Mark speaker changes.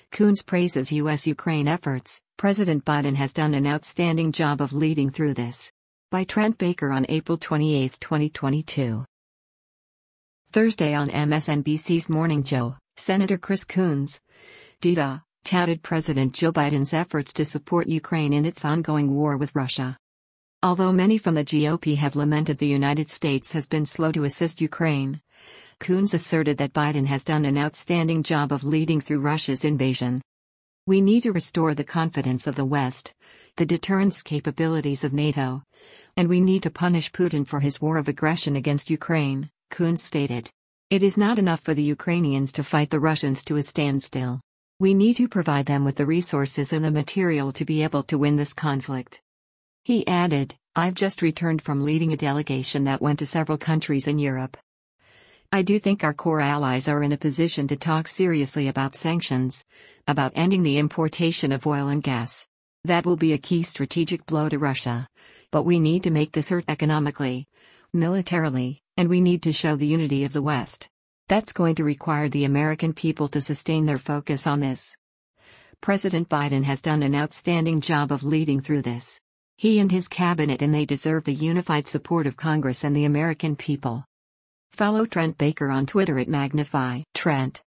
Speaker 1: Coons praises U.S.-Ukraine efforts. President Biden has done an outstanding job of leading through this. By Trent Baker on April 28, 2022. Thursday on MSNBC's Morning Joe, Senator Chris Coons, DDA, touted President Joe Biden's efforts to support Ukraine in its ongoing war with Russia. Although many from the GOP have lamented the United States has been slow to assist Ukraine, Coons asserted that Biden has done an outstanding job of leading through Russia's invasion. We need to restore the confidence of the West, the deterrence capabilities of NATO, and we need to punish Putin for his war of aggression against Ukraine, Coons stated. It is not enough for the Ukrainians to fight the Russians to a standstill. We need to provide them with the resources and the material to be able to win this conflict. He added, I've just returned from leading a delegation that went to several countries in Europe. I do think our core allies are in a position to talk seriously about sanctions, about ending the importation of oil and gas. That will be a key strategic blow to Russia. But we need to make this hurt economically, militarily, and we need to show the unity of the West. That's going to require the American people to sustain their focus on this. President Biden has done an outstanding job of leading through this. He and his cabinet, and they deserve the unified support of Congress and the American people. Follow Trent Baker on Twitter at Magnify Trent.